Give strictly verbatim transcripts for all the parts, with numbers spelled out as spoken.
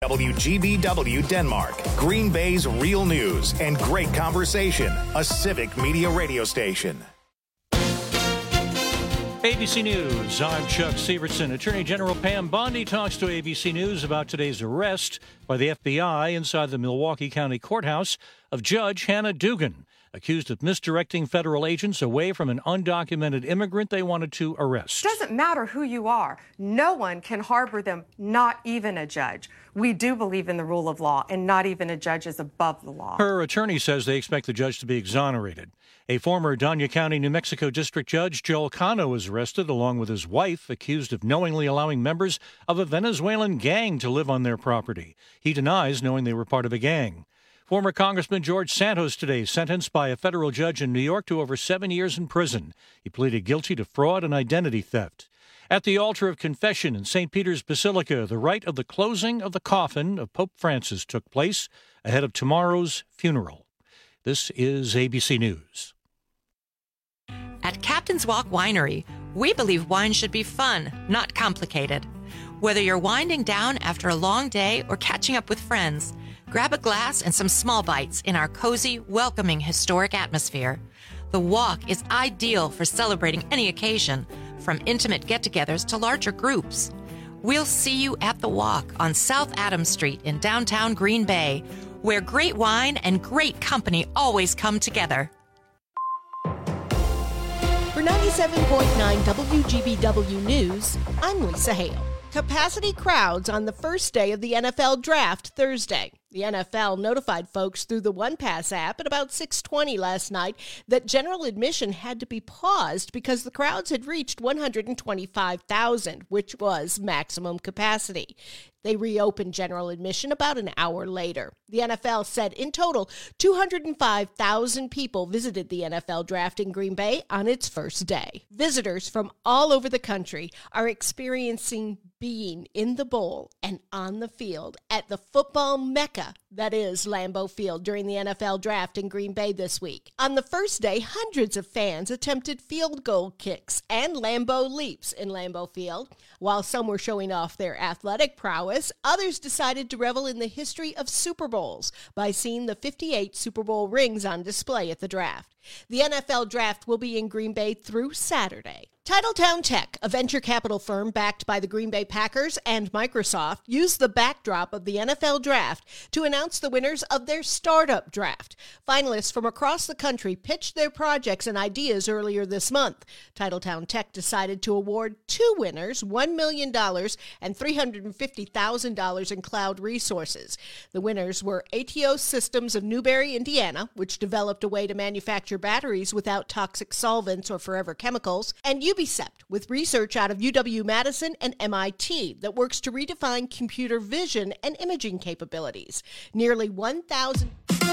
W G B W Denmark, Green Bay's real news and great conversation, a Civic Media radio station. A B C News, I'm Chuck Severson. Attorney General Pam Bondi talks to A B C News about today's arrest by the F B I inside the Milwaukee County Courthouse of Judge Hannah Dugan, accused of misdirecting federal agents away from an undocumented immigrant they wanted to arrest. Doesn't matter who you are. No one can harbor them, not even a judge. We do believe in the rule of law, and not even a judge is above the law. Her attorney says they expect the judge to be exonerated. A former Dania County, New Mexico District Judge, Joel Cano, was arrested along with his wife, accused of knowingly allowing members of a Venezuelan gang to live on their property. He denies knowing they were part of a gang. Former Congressman George Santos today sentenced by a federal judge in New York to over seven years in prison. He pleaded guilty to fraud and identity theft. At the altar of confession in Saint Peter's Basilica, the rite of the closing of the coffin of Pope Francis took place ahead of tomorrow's funeral. This is A B C News. At Captain's Walk Winery, we believe wine should be fun, not complicated. Whether you're winding down after a long day or catching up with friends, grab a glass and some small bites in our cozy, welcoming, historic atmosphere. The Walk is ideal for celebrating any occasion, from intimate get-togethers to larger groups. We'll see you at The Walk on South Adams Street in downtown Green Bay, where great wine and great company always come together. For ninety-seven point nine W G B W News, I'm Lisa Hale. Capacity crowds on the first day of the N F L Draft Thursday. The N F L notified folks through the OnePass app at about six twenty last night that general admission had to be paused because the crowds had reached one hundred twenty-five thousand, which was maximum capacity. They reopened general admission about an hour later. The N F L said in total, two hundred five thousand people visited the N F L Draft in Green Bay on its first day. Visitors from all over the country are experiencing being in the bowl and on the field at the football mecca that is Lambeau Field during the N F L Draft in Green Bay this week. On the first day, hundreds of fans attempted field goal kicks and Lambeau leaps in Lambeau Field. While some were showing off their athletic prowess, others decided to revel in the history of Super Bowls by seeing the fifty-eight Super Bowl rings on display at the draft. The N F L Draft will be in Green Bay through Saturday. Titletown Tech, a venture capital firm backed by the Green Bay Packers and Microsoft, used the backdrop of the N F L Draft to announce the winners of their startup draft. Finalists from across the country pitched their projects and ideas earlier this month. Titletown Tech decided to award two winners one million dollars and three hundred fifty thousand dollars in cloud resources. The winners were Ateos Systems of Newberry, Indiana, which developed a way to manufacture batteries without toxic solvents or forever chemicals, and Ubicept, with research out of U W-Madison and M I T that works to redefine computer vision and imaging capabilities. Nearly one thousand...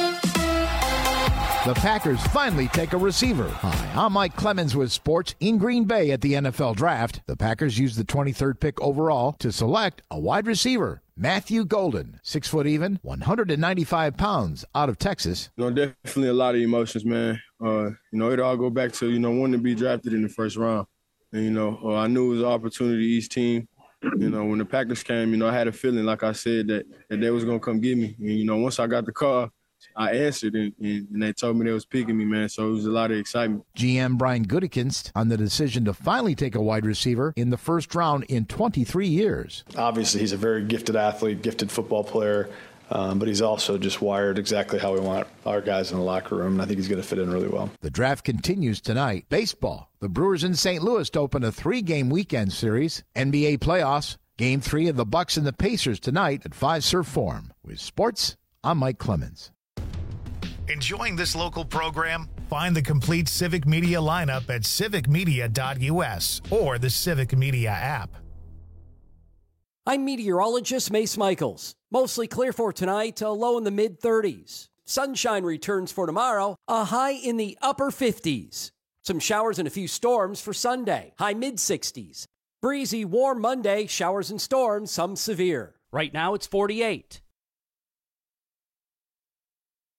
The Packers finally take a receiver. Hi, I'm Mike Clemens with sports in Green Bay at the N F L Draft. The Packers used the twenty-third pick overall to select a wide receiver. Matthew Golden, six foot even, one hundred ninety-five pounds, out of Texas. You know, definitely a lot of emotions, man. Uh, you know, it all go back to, you know, wanting to be drafted in the first round. And, you know, uh, I knew it was an opportunity each team. You know, when the Packers came, you know, I had a feeling, like I said, that, that they was going to come get me. And, you know, once I got the call, I answered, and, and, and they told me they was picking me, man. So it was a lot of excitement. G M Brian Gutekunst on the decision to finally take a wide receiver in the first round in twenty-three years. Obviously, he's a very gifted athlete, gifted football player, um, but he's also just wired exactly how we want our guys in the locker room, and I think he's going to fit in really well. The draft continues tonight. Baseball. The Brewers in Saint Louis to open a three-game weekend series. N B A playoffs. Game three of the Bucks and the Pacers tonight at Fiserv Forum. With sports, I'm Mike Clemens. Enjoying this local program? Find the complete Civic Media lineup at civic media dot u s or the Civic Media app. I'm meteorologist Mace Michaels. Mostly clear for tonight, a low in the mid-thirties. Sunshine returns for tomorrow, a high in the upper fifties. Some showers and a few storms for Sunday, high mid-sixties. Breezy, warm Monday, showers and storms, some severe. Right now it's forty-eight.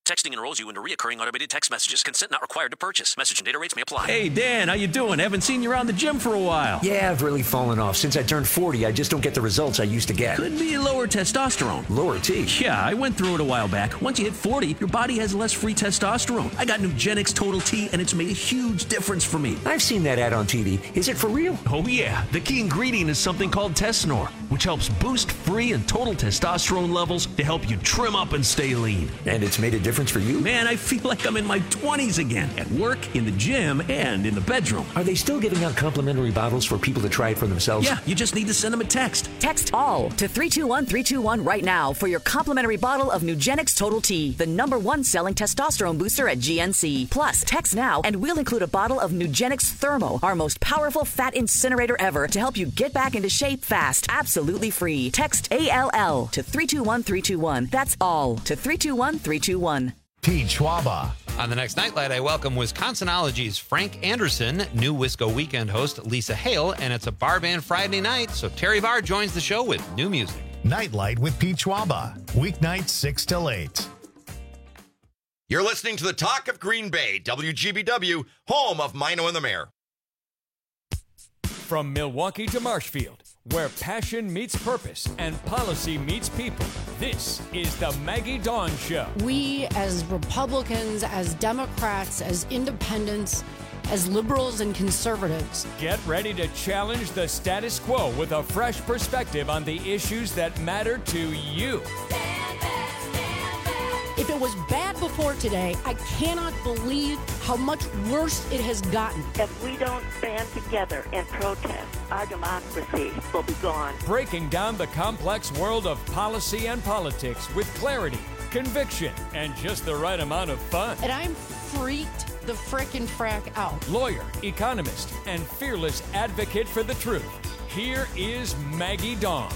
Texting enrolls you into recurring automated text messages. Consent not required to purchase. Message and data rates may apply. Hey, Dan, how you doing? Haven't seen you around the gym for a while. Yeah, I've really fallen off. Since I turned forty, I just don't get the results I used to get. Could be lower testosterone. Lower T? Yeah, I went through it a while back. Once you hit forty, your body has less free testosterone. I got Nugenix Total T, and it's made a huge difference for me. I've seen that ad on T V. Is it for real? Oh, yeah. The key ingredient is something called Tesnor, which helps boost free and total testosterone levels to help you trim up and stay lean. And it's made a difference for you? Man, I feel like I'm in my twenties again. At work, in the gym, and in the bedroom. Are they still giving out complimentary bottles for people to try it for themselves? Yeah, you just need to send them a text. Text ALL to three two one three two one right now for your complimentary bottle of Nugenix Total T, the number one selling testosterone booster at G N C. Plus, text now and we'll include a bottle of Nugenix Thermo, our most powerful fat incinerator ever, to help you get back into shape fast. Absolutely free. Text A L L to three two one three two one. That's all to three two one three two one. Pete Schwaba. On the next Nightlight, I welcome Wisconsinology's Frank Anderson, new Wisco Weekend host Lisa Hale, and it's a bar band Friday night, so Terry Barr joins the show with new music. Nightlight with Pete Schwaba. Weeknights six till eight. You're listening to the Talk of Green Bay, W G B W, home of Mino and the Mayor. From Milwaukee to Marshfield, where passion meets purpose and policy meets people, this is the Maggie Dawn Show. We, as Republicans, as Democrats, as independents, as liberals and conservatives, get ready to challenge the status quo with a fresh perspective on the issues that matter to you. Stand back, stand back. If it was bad before today, I cannot believe how much worse it has gotten. If we don't stand together and protest, our democracy will be gone. Breaking down the complex world of policy and politics with clarity, conviction, and just the right amount of fun. And I'm freaked the frickin' frack out. Lawyer, economist, and fearless advocate for the truth. Here is Maggie Dawn.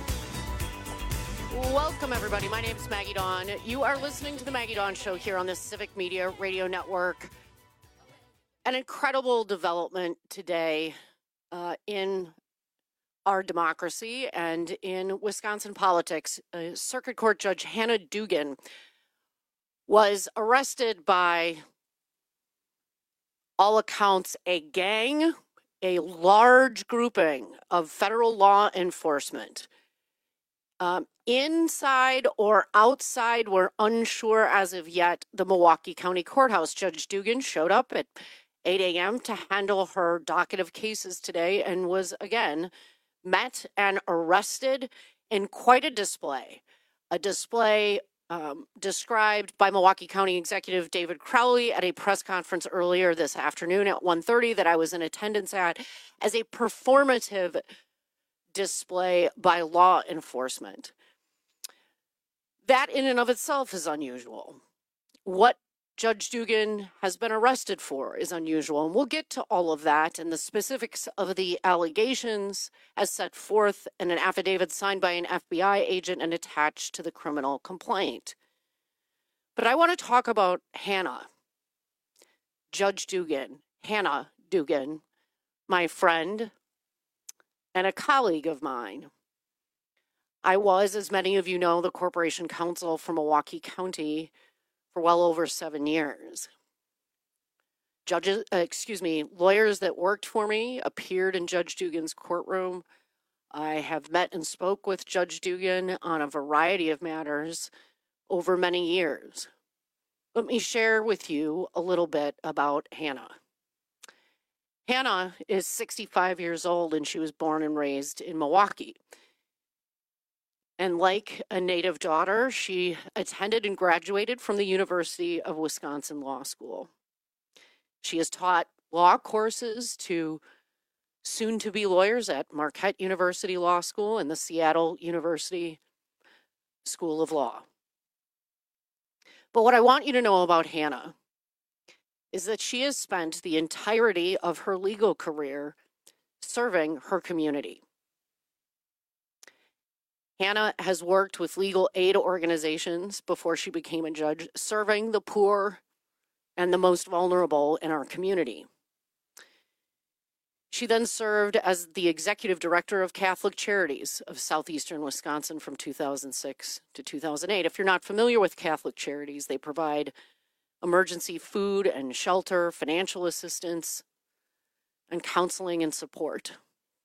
Welcome, everybody. My name is Maggie Dawn. You are listening to the Maggie Dawn Show here on the Civic Media Radio Network. An incredible development today uh, in our democracy and in Wisconsin politics. Uh, Circuit Court Judge Hannah Dugan was arrested by all accounts a gang, a large grouping of federal law enforcement. Um, inside or outside, we're unsure as of yet, the Milwaukee County Courthouse. Judge Dugan showed up at eight a.m. to handle her docket of cases today and was again met and arrested in quite a display. A display um, described by Milwaukee County Executive David Crowley at a press conference earlier this afternoon at one thirty that I was in attendance at as a performative display by law enforcement. That in and of itself is unusual. What Judge Dugan has been arrested for is unusual, and we'll get to all of that and the specifics of the allegations as set forth in an affidavit signed by an F B I agent and attached to the criminal complaint. But I want to talk about Hannah, Judge Dugan, Hannah Dugan, my friend and a colleague of mine. I was, as many of you know, the Corporation Counsel for Milwaukee County for well over seven years. Judges, uh, excuse me, lawyers that worked for me appeared in Judge Dugan's courtroom. I have met and spoke with Judge Dugan on a variety of matters over many years. Let me share with you a little bit about Hannah. Hannah is sixty-five years old and she was born and raised in Milwaukee. And like a native daughter, she attended and graduated from the University of Wisconsin Law School. She has taught law courses to soon-to-be lawyers at Marquette University Law School and the Seattle University School of Law. But what I want you to know about Hannah is that she has spent the entirety of her legal career serving her community. Hannah has worked with legal aid organizations before she became a judge, serving the poor and the most vulnerable in our community. She then served as the executive director of Catholic Charities of Southeastern Wisconsin from two thousand six to two thousand eight. If you're not familiar with Catholic Charities, they provide emergency food and shelter, financial assistance, and counseling and support.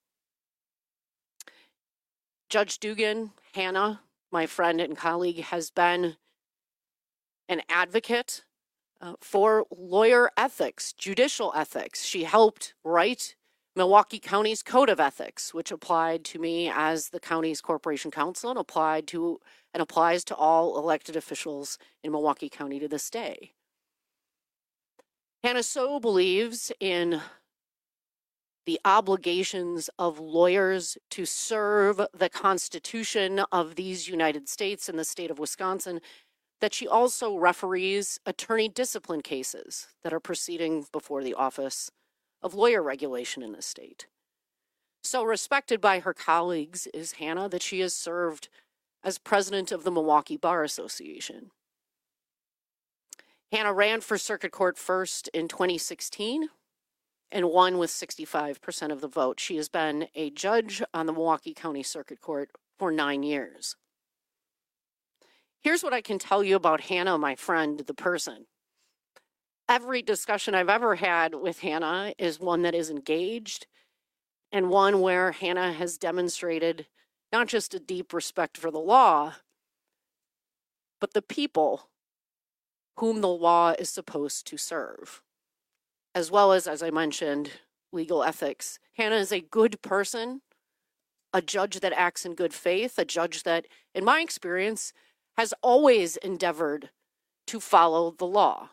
Judge Dugan, Hannah, my friend and colleague, has been an advocate uh, for lawyer ethics, judicial ethics. She helped write Milwaukee County's Code of Ethics, which applied to me as the county's corporation counsel and applied to and applies to all elected officials in Milwaukee County to this day. Hannah so believes in the obligations of lawyers to serve the Constitution of these United States and the state of Wisconsin that she also referees attorney discipline cases that are proceeding before the Office of Lawyer Regulation in the state. So respected by her colleagues is Hannah that she has served as president of the Milwaukee Bar Association. Hannah ran for Circuit Court first in twenty sixteen and won with sixty-five percent of the vote. She has been a judge on the Milwaukee County Circuit Court for nine years. Here's what I can tell you about Hannah, my friend, the person. Every discussion I've ever had with Hannah is one that is engaged and one where Hannah has demonstrated not just a deep respect for the law, but the people whom the law is supposed to serve, as well as, as I mentioned, legal ethics. Hannah is a good person, a judge that acts in good faith, a judge that, in my experience, has always endeavored to follow the law.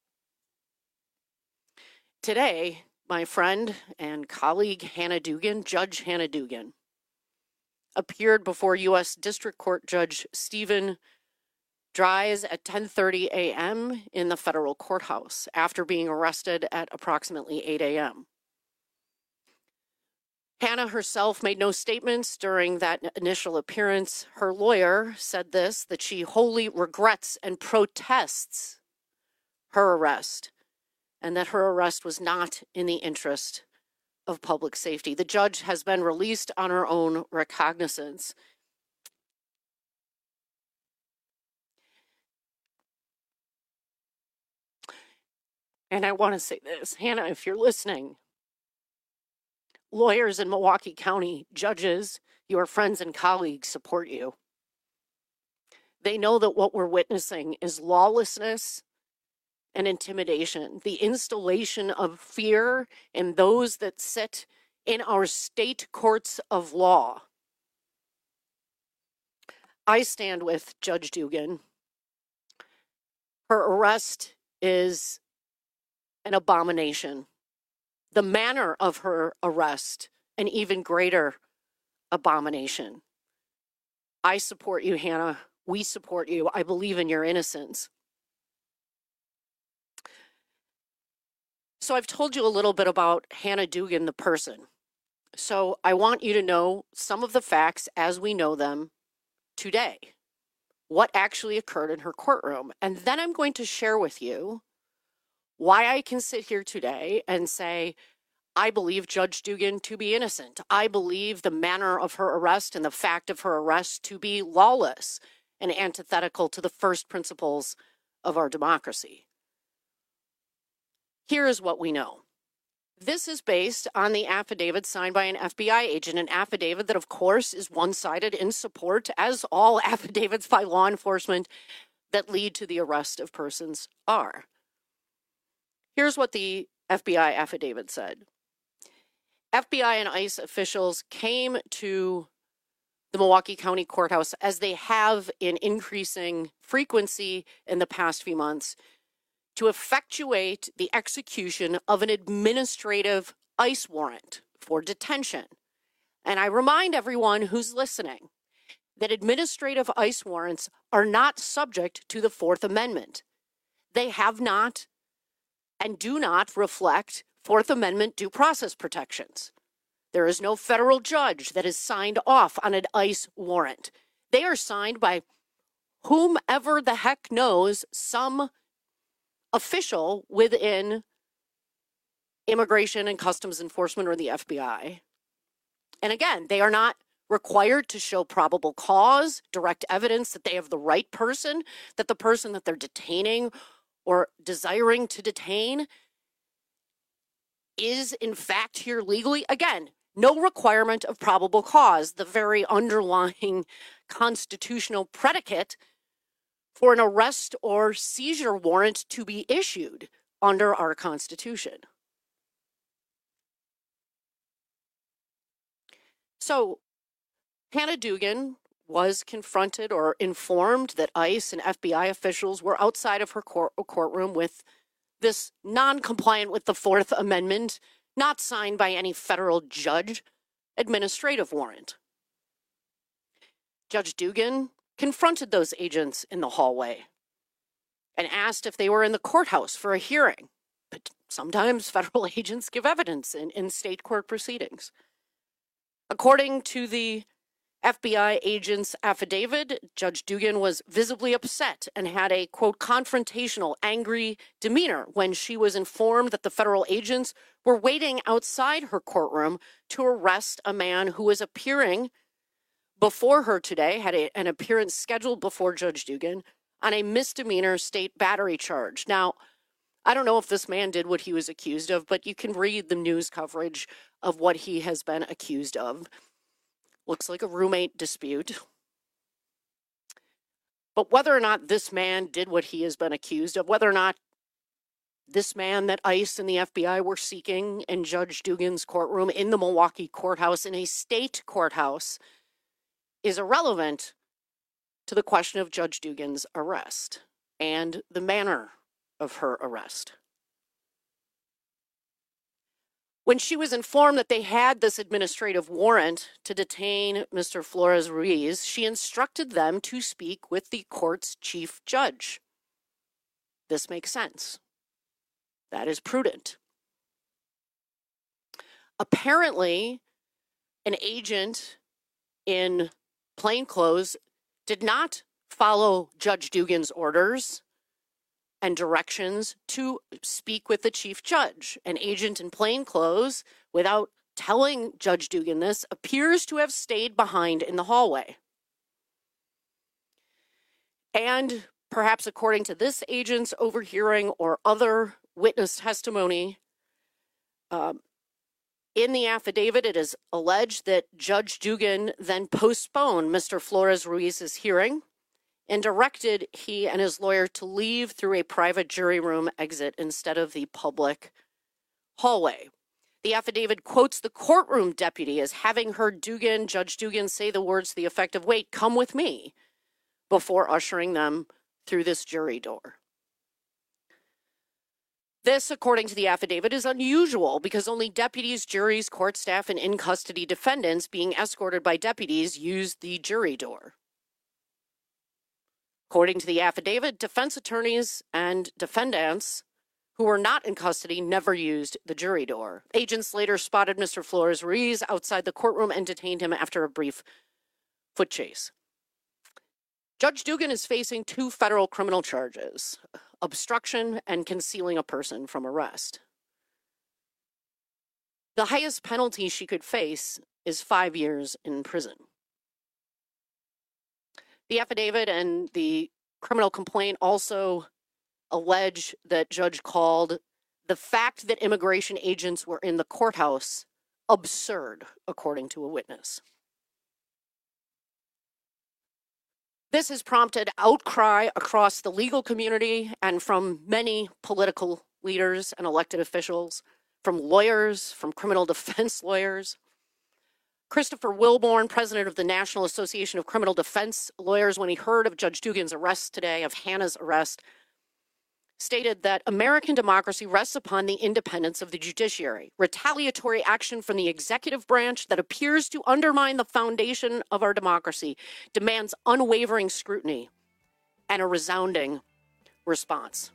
Today, my friend and colleague Hannah Dugan, Judge Hannah Dugan, appeared before U S District Court Judge Stephen Dries at ten thirty a.m. in the federal courthouse after being arrested at approximately eight a.m. Hannah herself made no statements during that initial appearance. Her lawyer said this, that she wholly regrets and protests her arrest, and that her arrest was not in the interest of public safety. The judge has been released on her own recognizance. And I want to say this, Hannah, if you're listening, lawyers in Milwaukee County, judges, your friends and colleagues support you. They know that what we're witnessing is lawlessness and intimidation, the installation of fear in those that sit in our state courts of law. I stand with Judge Dugan. Her arrest is an abomination. The manner of her arrest, an even greater abomination. I support you, Hannah. We support you. I believe in your innocence. So I've told you a little bit about Hannah Dugan, the person. So I want you to know some of the facts as we know them today. What actually occurred in her courtroom. And then I'm going to share with you why I can sit here today and say, I believe Judge Dugan to be innocent. I believe the manner of her arrest and the fact of her arrest to be lawless and antithetical to the first principles of our democracy. Here is what we know. This is based on the affidavit signed by an F B I agent, an affidavit that, of course, is one-sided in support, as all affidavits by law enforcement that lead to the arrest of persons are. Here's what the F B I affidavit said. F B I and ICE officials came to the Milwaukee County Courthouse, as they have in increasing frequency in the past few months, to effectuate the execution of an administrative ICE warrant for detention. And I remind everyone who's listening that administrative ICE warrants are not subject to the Fourth Amendment. They have not and do not reflect Fourth Amendment due process protections. There is no federal judge that is signed off on an ICE warrant. They are signed by whomever the heck knows, some official within Immigration and Customs Enforcement or the F B I. And again, they are not required to show probable cause, direct evidence that they have the right person, that the person that they're detaining or desiring to detain is in fact here legally. Again, no requirement of probable cause, the very underlying constitutional predicate for an arrest or seizure warrant to be issued under our Constitution. So, Hannah Dugan was confronted or informed that ICE and F B I officials were outside of her court, courtroom with this non-compliant with the Fourth Amendment, not signed by any federal judge, administrative warrant. Judge Dugan confronted those agents in the hallway and asked if they were in the courthouse for a hearing. But sometimes federal agents give evidence in, in state court proceedings. According to the F B I agent's affidavit, Judge Dugan was visibly upset and had a, quote, confrontational, angry demeanor when she was informed that the federal agents were waiting outside her courtroom to arrest a man who was appearing before her today, had a, an appearance scheduled before Judge Dugan on a misdemeanor state battery charge. Now, I don't know if this man did what he was accused of, but you can read the news coverage of what he has been accused of. Looks like a roommate dispute. But whether or not this man did what he has been accused of, whether or not this man that ICE and the F B I were seeking in Judge Dugan's courtroom in the Milwaukee courthouse, in a state courthouse, is irrelevant to the question of Judge Dugan's arrest and the manner of her arrest. When she was informed that they had this administrative warrant to detain Mister Flores Ruiz, she instructed them to speak with the court's chief judge. This makes sense. That is prudent. Apparently, an agent in plainclothes did not follow Judge Dugan's orders and directions to speak with the chief judge. An agent in plainclothes, without telling Judge Dugan this, appears to have stayed behind in the hallway. And perhaps according to this agent's overhearing or other witness testimony, um, in the affidavit, it is alleged that Judge Dugan then postponed Mister Flores Ruiz's hearing and directed he and his lawyer to leave through a private jury room exit instead of the public hallway. The affidavit quotes the courtroom deputy as having heard Dugan, Judge Dugan, say the words to the effect of, "Wait, come with me," before ushering them through this jury door. This, according to the affidavit, is unusual because only deputies, juries, court staff, and in-custody defendants being escorted by deputies use the jury door. According to the affidavit, defense attorneys and defendants who were not in custody never used the jury door. Agents later spotted Mister Flores Ruiz outside the courtroom and detained him after a brief foot chase. Judge Dugan is facing two federal criminal charges: obstruction and concealing a person from arrest. The highest penalty she could face is five years in prison. The affidavit and the criminal complaint also allege that Judge called the fact that immigration agents were in the courthouse absurd, according to a witness. This has prompted outcry across the legal community and from many political leaders and elected officials, from lawyers, from criminal defense lawyers. Christopher Wilborn, president of the National Association of Criminal Defense Lawyers, when he heard of Judge Dugan's arrest today, of Hannah's arrest, stated that American democracy rests upon the independence of the judiciary. Retaliatory action from the executive branch that appears to undermine the foundation of our democracy demands unwavering scrutiny and a resounding response.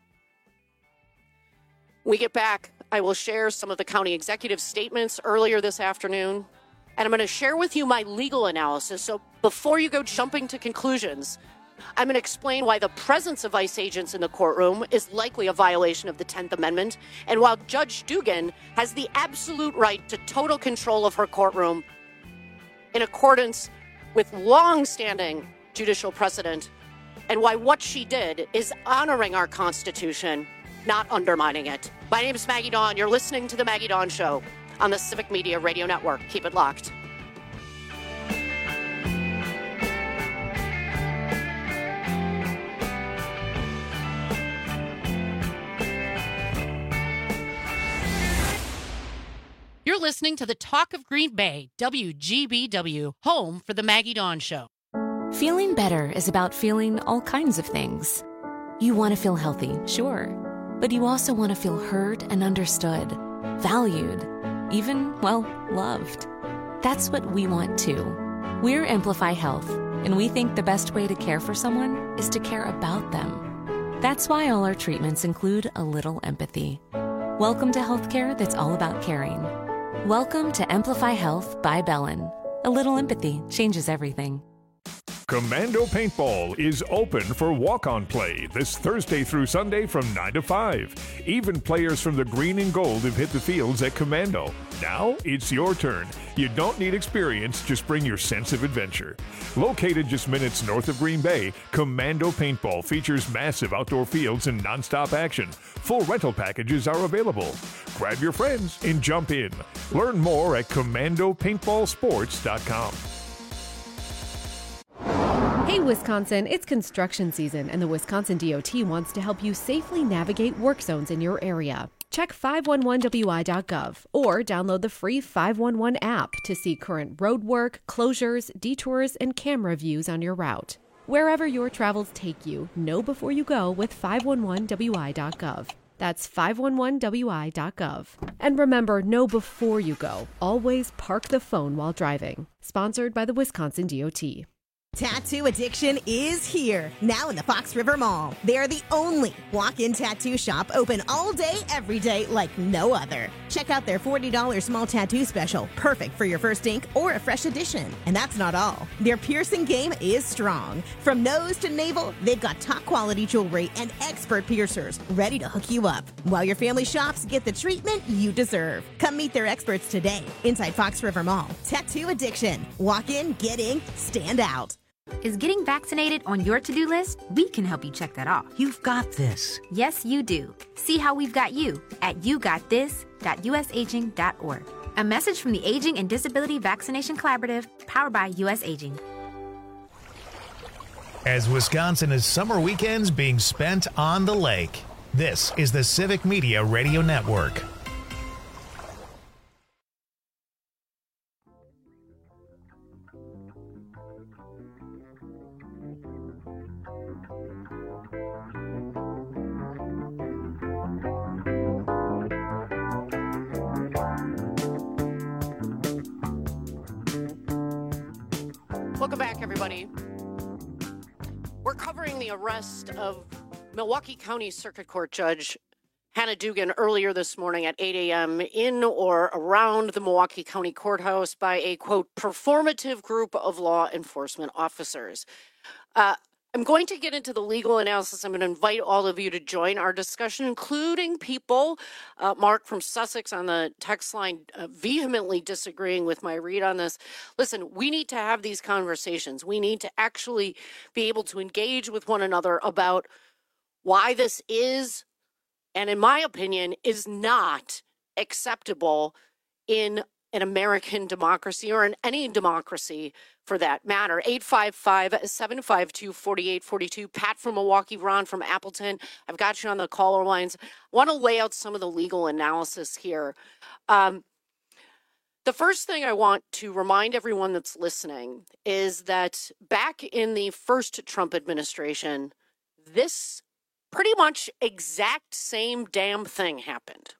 When we get back, I will share some of the county executive statements earlier this afternoon, and I'm going to share with you my legal analysis. So before you go jumping to conclusions, I'm going to explain why the presence of ICE agents in the courtroom is likely a violation of the tenth Amendment, and while Judge Dugan has the absolute right to total control of her courtroom in accordance with long-standing judicial precedent, and why what she did is honoring our Constitution, not undermining it. My name is Maggie Dawn. You're listening to The Maggie Dawn Show on the Civic Media Radio Network. Keep it locked. You're listening to the Talk of Green Bay, W G B W, home for the Maggie Dawn Show. Feeling better is about feeling all kinds of things. You want to feel healthy, sure, but you also want to feel heard and understood, valued, even, well, loved. That's what we want too. We're Amplify Health, and we think the best way to care for someone is to care about them. That's why all our treatments include a little empathy. Welcome to healthcare that's all about caring. Welcome to Amplify Health by Bellin. A little empathy changes everything. Commando Paintball is open for walk-on play this Thursday through Sunday from nine to five. Even players from the green and gold have hit the fields at Commando. Now it's your turn. You don't need experience, just bring your sense of adventure. Located just minutes north of Green Bay, Commando Paintball features massive outdoor fields and nonstop action. Full rental packages are available. Grab your friends and jump in. Learn more at commando paintball sports dot com. Hey Wisconsin, it's construction season and the Wisconsin D O T wants to help you safely navigate work zones in your area. Check five one one W I dot gov or download the free five one one app to see current road work, closures, detours, and camera views on your route. Wherever your travels take you, know before you go with five one one W I dot gov. That's five one one W I dot gov. And remember, know before you go. Always park the phone while driving. Sponsored by the Wisconsin D O T. Tattoo addiction is here, now in the Fox River Mall. They are the only walk-in tattoo shop open all day, every day, like no other. Check out their forty dollars small tattoo special, perfect for your first ink or a fresh addition. And that's not all. Their piercing game is strong. From nose to navel, they've got top-quality jewelry and expert piercers ready to hook you up. While your family shops, get the treatment you deserve. Come meet their experts today inside Fox River Mall. Tattoo addiction. Walk in, get in, stand out. Is getting vaccinated on your to-do list? We can help you check that off. You've got this. Yes, you do. See how we've got you at you got this dot u s aging dot org. A message from the Aging and Disability Vaccination Collaborative, powered by U S Aging. As Wisconsin is summer weekends being spent on the lake, this is the Civic Media Radio Network. Welcome back, everybody. We're covering the arrest of Milwaukee County Circuit Court Judge Hannah Dugan earlier this morning at eight a.m. in or around the Milwaukee County Courthouse by a, quote, performative group of law enforcement officers. Uh, I'm going to get into the legal analysis. I'm going to invite all of you to join our discussion, including people, uh, Mark from Sussex on the text line, uh, vehemently disagreeing with my read on this. Listen, we need to have these conversations. We need to actually be able to engage with one another about why this is, and in my opinion, is not acceptable in an American democracy or in any democracy for that matter. eight five five, seven five two, four eight four two. Pat from Milwaukee, Ron from Appleton. I've got you on the caller lines. I want to lay out some of the legal analysis here. Um, the first thing I want to remind everyone that's listening is that back in the first Trump administration, this pretty much exact same damn thing happened.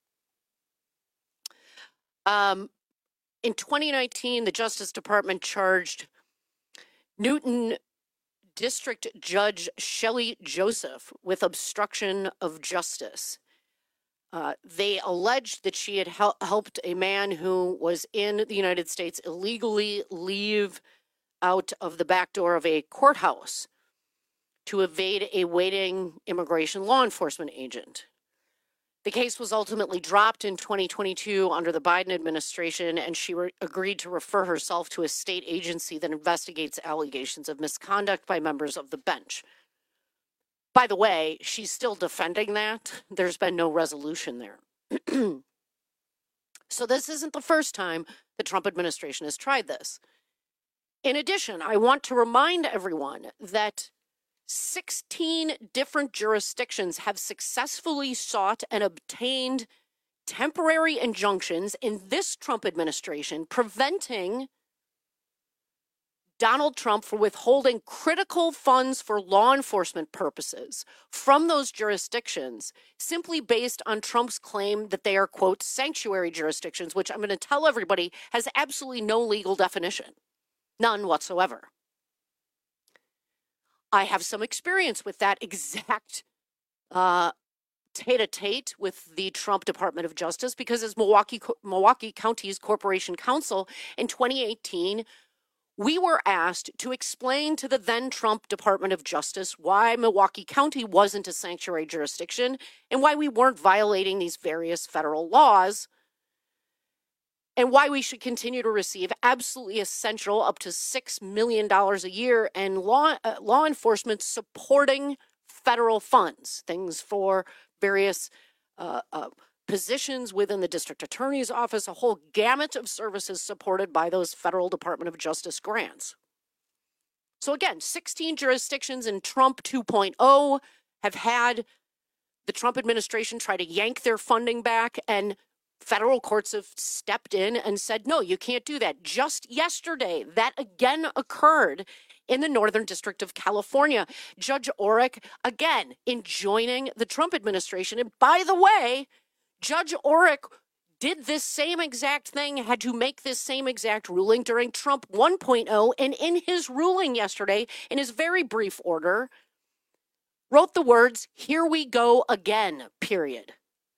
Um, in twenty nineteen, the Justice Department charged Newton District Judge Shelley Joseph with obstruction of justice. Uh, they alleged that she had hel- helped a man who was in the United States illegally leave out of the back door of a courthouse. to evade a waiting immigration law enforcement agent. The case was ultimately dropped in twenty twenty-two under the Biden administration, and she re- agreed to refer herself to a state agency that investigates allegations of misconduct by members of the bench. By the way, she's still defending that. There's been no resolution there. So this isn't the first time the Trump administration has tried this. In addition, I want to remind everyone that sixteen different jurisdictions have successfully sought and obtained temporary injunctions in this Trump administration, preventing Donald Trump from withholding critical funds for law enforcement purposes from those jurisdictions, simply based on Trump's claim that they are, quote, sanctuary jurisdictions, which I'm going to tell everybody has absolutely no legal definition, none whatsoever. I have some experience with that exact uh, tete-a-tete with the Trump Department of Justice, because as Milwaukee, Milwaukee County's Corporation Counsel in twenty eighteen, we were asked to explain to the then Trump Department of Justice why Milwaukee County wasn't a sanctuary jurisdiction and why we weren't violating these various federal laws, and why we should continue to receive absolutely essential up to six million dollars a year and law, uh, law enforcement supporting federal funds, things for various uh, uh, positions within the district attorney's office, a whole gamut of services supported by those federal Department of Justice grants. So again, sixteen jurisdictions in Trump two point oh have had the Trump administration try to yank their funding back, and federal courts have stepped in and said, no, you can't do that. Just yesterday, that again occurred in the Northern District of California. Judge Orrick, again, enjoining the Trump administration. And by the way, Judge Orrick did this same exact thing, had to make this same exact ruling during Trump one point oh, and in his ruling yesterday, in his very brief order, wrote the words, "Here we go again," period.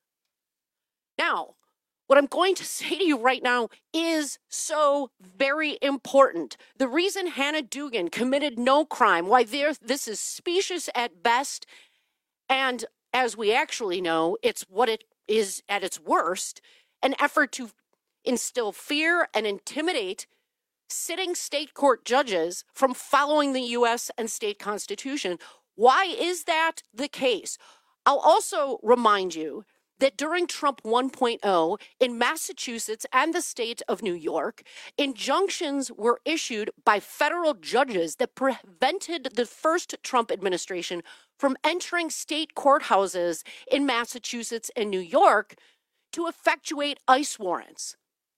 Now, what I'm going to say to you right now is so very important. The reason Hannah Dugan committed no crime, why there, this is specious at best, and as we actually know, it's what it is at its worst, an effort to instill fear and intimidate sitting state court judges from following the U S and state constitution. Why is that the case? I'll also remind you that during Trump one point oh in Massachusetts and the state of New York, injunctions were issued by federal judges that prevented the first Trump administration from entering state courthouses in Massachusetts and New York to effectuate ICE warrants.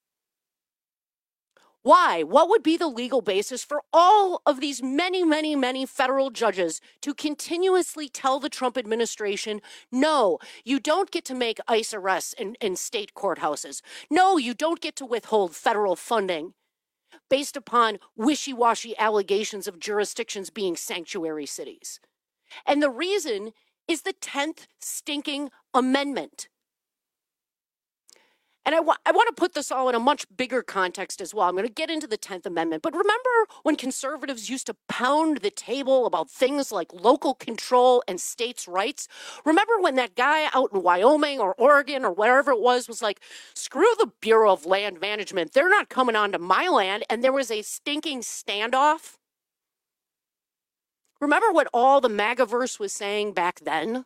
Why? What would be the legal basis for all of these many, many, many federal judges to continuously tell the Trump administration, no, you don't get to make ICE arrests in, in state courthouses. No, you don't get to withhold federal funding based upon wishy-washy allegations of jurisdictions being sanctuary cities. And the reason is the tenth stinking amendment. And I, wa- I want to put this all in a much bigger context as well. I'm going to get into the tenth Amendment. But remember when conservatives used to pound the table about things like local control and states' rights? Remember when that guy out in Wyoming or Oregon or wherever it was was like, screw the Bureau of Land Management. They're not coming onto my land. And there was a stinking standoff? Remember what all the MAGAverse was saying back then?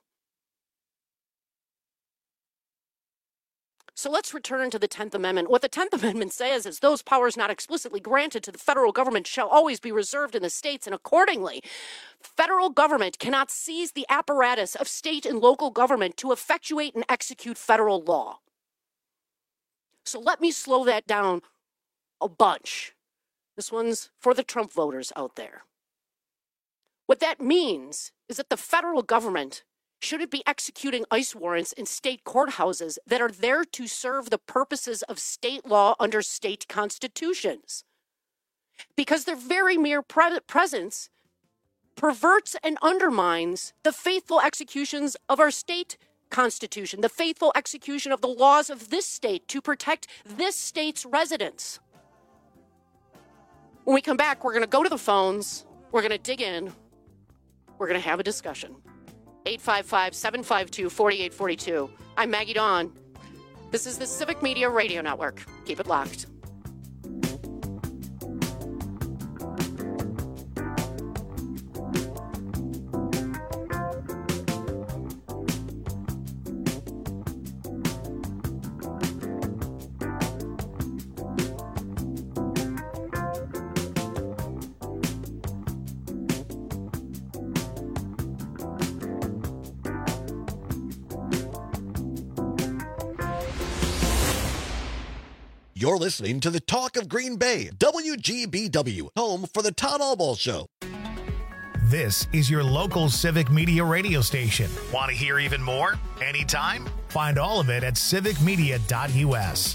So let's return to the tenth Amendment. What the tenth Amendment says is those powers not explicitly granted to the federal government shall always be reserved in the states, and accordingly, federal government cannot seize the apparatus of state and local government to effectuate and execute federal law. So let me slow that down a bunch. This one's for the Trump voters out there. What that means is that the federal government shouldn't be executing ICE warrants in state courthouses that are there to serve the purposes of state law under state constitutions. Because their very mere pre- presence perverts and undermines the faithful executions of our state constitution, the faithful execution of the laws of this state to protect this state's residents. When we come back, we're going to go to the phones, we're going to dig in, We're going to have a discussion. eight five five, seven five two, four eight four two. I'm Maggie Dawn. This is the Civic Media Radio Network. Keep it locked. You're listening to the Talk of Green Bay, W G B W, home for the Todd Allball Show. This is your local Civic Media radio station. Want to hear even more? Anytime? Find all of it at civic media dot U S.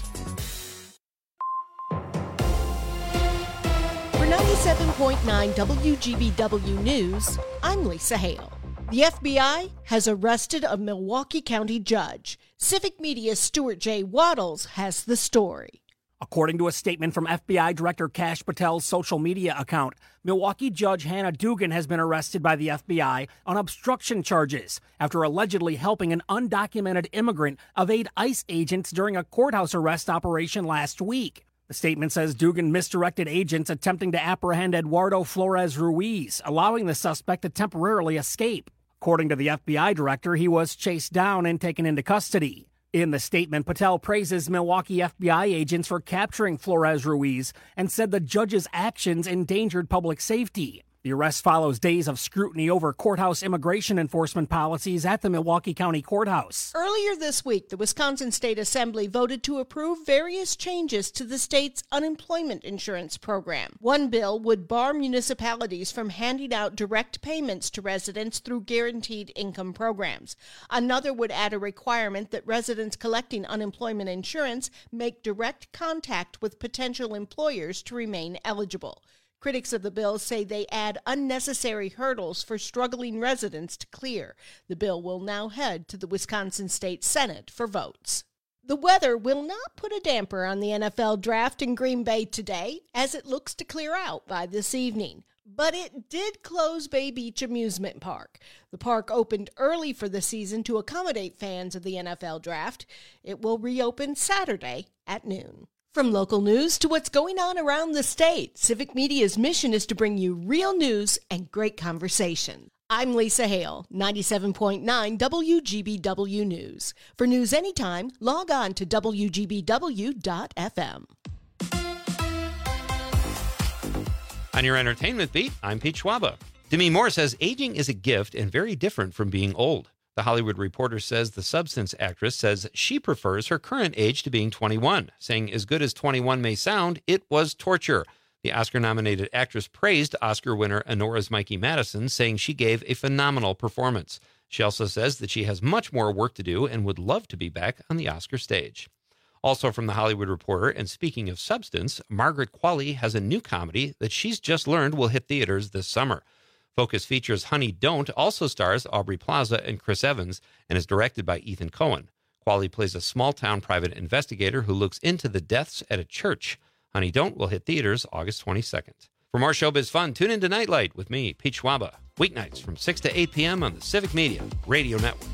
For ninety-seven point nine W G B W News, I'm Lisa Hale. The F B I has arrested a Milwaukee County judge. Civic Media's Stuart J. Waddles has the story. According to a statement from F B I Director Kash Patel's social media account, Milwaukee Judge Hannah Dugan has been arrested by the F B I on obstruction charges after allegedly helping an undocumented immigrant evade ICE agents during a courthouse arrest operation last week. The statement says Dugan misdirected agents attempting to apprehend Eduardo Flores Ruiz, allowing the suspect to temporarily escape. According to the F B I director, he was chased down and taken into custody. In the statement, Patel praises Milwaukee F B I agents for capturing Flores Ruiz and said the judge's actions endangered public safety. The arrest follows days of scrutiny over courthouse immigration enforcement policies at the Milwaukee County Courthouse. Earlier this week, the Wisconsin State Assembly voted to approve various changes to the state's unemployment insurance program. One bill would bar municipalities from handing out direct payments to residents through guaranteed income programs. Another would add a requirement that residents collecting unemployment insurance make direct contact with potential employers to remain eligible. Critics of the bill say they add unnecessary hurdles for struggling residents to clear. The bill will now head to the Wisconsin State Senate for votes. The weather will not put a damper on the N F L draft in Green Bay today, as it looks to clear out by this evening. But it did close Bay Beach Amusement Park. The park opened early for the season to accommodate fans of the N F L draft. It will reopen Saturday at noon. From local news to what's going on around the state, Civic Media's mission is to bring you real news and great conversation. I'm Lisa Hale, ninety-seven point nine W G B W News. For news anytime, log on to W G B W dot F M. On your entertainment beat, I'm Pete Schwaba. Demi Moore says aging is a gift and very different from being old. The Hollywood Reporter says the Substance actress says she prefers her current age to being twenty-one, saying as good as twenty-one may sound, it was torture. The Oscar-nominated actress praised Oscar winner Honora's Mikey Madison, saying she gave a phenomenal performance. She also says that she has much more work to do and would love to be back on the Oscar stage. Also from the Hollywood Reporter, and speaking of Substance, Margaret Qualley has a new comedy that she's just learned will hit theaters this summer. Focus features Honey Don't also stars Aubrey Plaza and Chris Evans and is directed by Ethan Coen. Qualley plays a small-town private investigator who looks into the deaths at a church. Honey Don't will hit theaters August twenty-second. For more showbiz fun, tune into Nightlight with me, Pete Schwaba, weeknights from six to eight p.m. on the Civic Media Radio Network.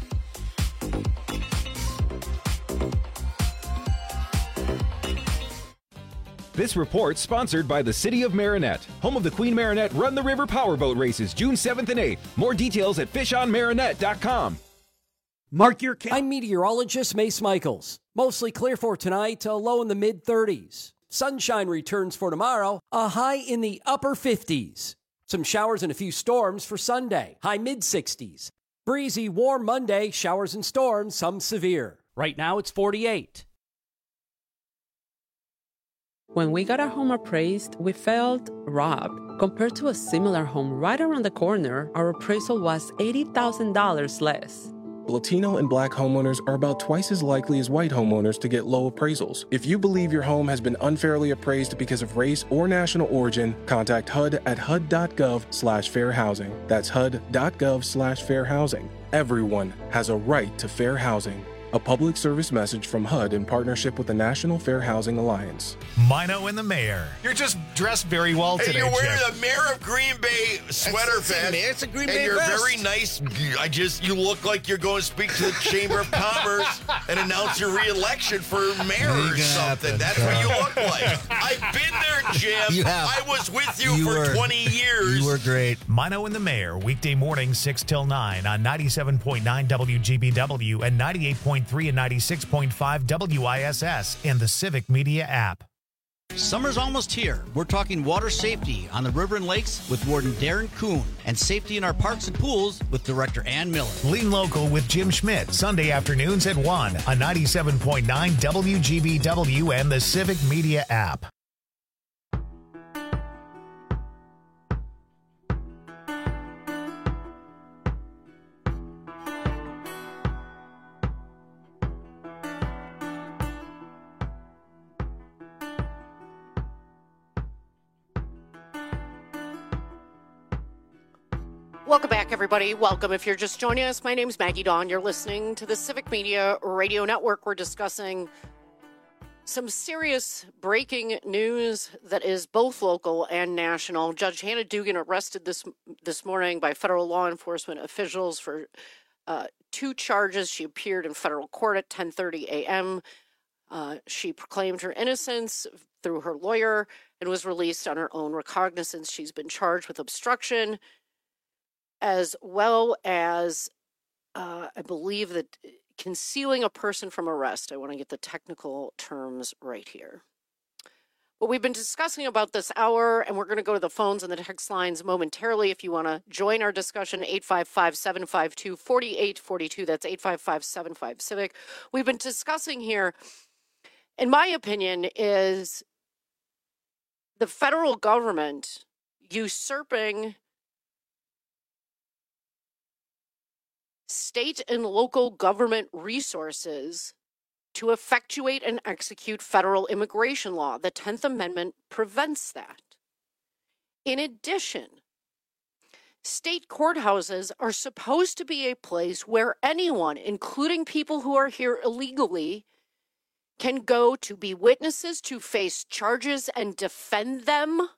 This report sponsored by the City of Marinette, home of the Queen Marinette Run the River Powerboat Races, June seventh and eighth. More details at fish on marinette dot com. Mark your ca- I'm meteorologist Mace Michaels. Mostly clear for tonight, a low in the mid thirties. Sunshine returns for tomorrow, a high in the upper fifties. Some showers and a few storms for Sunday, high mid sixties. Breezy, warm Monday, showers and storms, some severe. Right now it's forty-eight. When we got our home appraised, we felt robbed. Compared to a similar home right around the corner, our appraisal was eighty thousand dollars less. Latino and Black homeowners are about twice as likely as white homeowners to get low appraisals. If you believe your home has been unfairly appraised because of race or national origin, contact H U D at H U D dot gov slash fair housing. That's H U D dot gov slash fair housing. Everyone has a right to fair housing. A public service message from H U D in partnership with the National Fair Housing Alliance. Mino and the mayor. You're just dressed very well Hey, today, you're wearing Jeff. the Mayor of Green Bay sweater It's, vest. it's a Green and Bay you're vest. very nice. I just, you look like you're going to speak to the Chamber of Commerce and announce your re-election for mayor or something. That's what you look like. I've been there, Jim. You have. I was with you, You for were- twenty years. You were great. Mino and the mayor, weekday morning six till nine on ninety-seven point nine W G B W and ninety-eight point three and ninety-six point five W I S S and the Civic Media app. Summer's almost here. We're talking water safety on the river and lakes with Warden Darren Kuhn and safety in our parks and pools with Director Ann Miller. Lean Local with Jim Schmidt, Sunday afternoons at one on ninety-seven point nine W G B W and the Civic Media app. Welcome back, everybody. Welcome. If you're just joining us, my name's Maggie Dawn. You're listening to the Civic Media Radio Network. We're discussing some serious breaking news that is both local and national. Judge Hannah Dugan arrested this this morning by federal law enforcement officials for uh, two charges. She appeared in federal court at ten thirty a.m. Uh, she proclaimed her innocence through her lawyer and was released on her own recognizance. She's been charged with obstruction, as well as, uh, I believe, that concealing a person from arrest. I want to get the technical terms right here. But we've been discussing about this hour, and we're going to go to the phones and the text lines momentarily. If you want to join our discussion, eight five five, seven five two, four eight four two. That's eight five five, seven five, CIVIC. We've been discussing here, in my opinion, is the federal government usurping state and local government resources to effectuate and execute federal immigration law. The tenth Amendment prevents that. In addition, state courthouses are supposed to be a place where anyone, including people who are here illegally, can go to be witnesses, to face charges and defend them,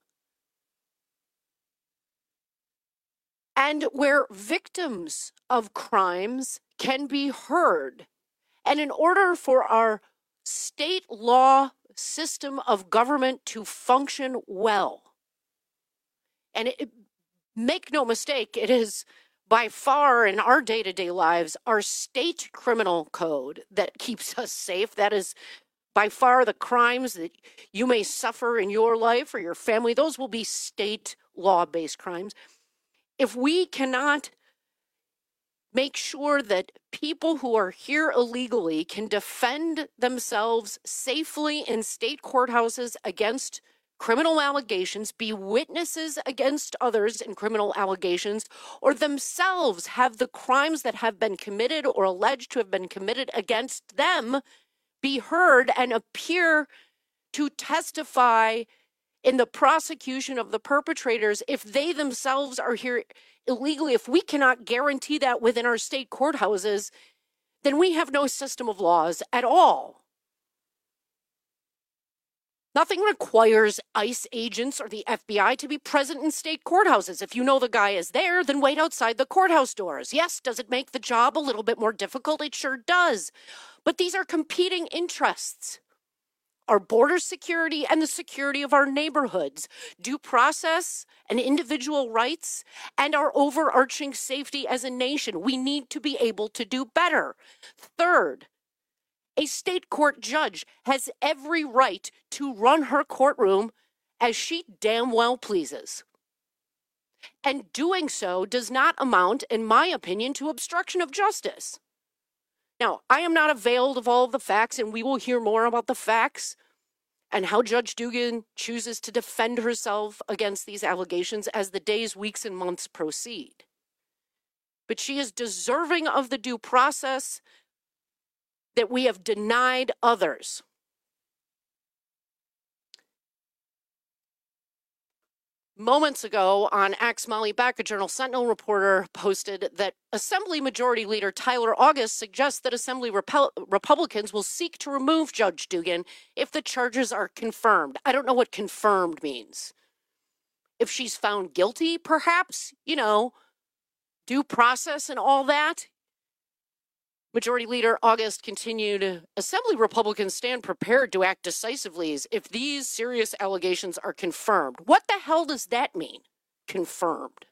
and where victims of crimes can be heard. And in order for our state law system of government to function well, and it, make no mistake, it is by far in our day-to-day lives, our state criminal code that keeps us safe. That is by far the crimes that you may suffer in your life or your family. Those will be state law-based crimes. If we cannot make sure that people who are here illegally can defend themselves safely in state courthouses against criminal allegations, be witnesses against others in criminal allegations, or themselves have the crimes that have been committed or alleged to have been committed against them be heard and appear to testify in the prosecution of the perpetrators, if they themselves are here illegally, if we cannot guarantee that within our state courthouses, then we have no system of laws at all. Nothing requires ICE agents or the F B I to be present in state courthouses. If you know the guy is there, then wait outside the courthouse doors. Yes, does it make the job a little bit more difficult? It sure does. But these are competing interests. Our border security and the security of our neighborhoods, due process and individual rights, and our overarching safety as a nation. We need to be able to do better. Third, a state court judge has every right to run her courtroom as she damn well pleases. And doing so does not amount, in my opinion, to obstruction of justice. Now, I am not availed of all of the facts, and we will hear more about the facts and how Judge Dugan chooses to defend herself against these allegations as the days, weeks, and months proceed. But she is deserving of the due process that we have denied others. Moments ago on X, Molly Beck, a Journal Sentinel reporter, posted that Assembly Majority Leader Tyler August suggests that Assembly Repel- Republicans will seek to remove Judge Dugan if the charges are confirmed. I don't know what confirmed means. If she's found guilty, perhaps, you know, due process and all that. Majority Leader August continued, Assembly Republicans stand prepared to act decisively if these serious allegations are confirmed. What the hell does that mean? Confirmed.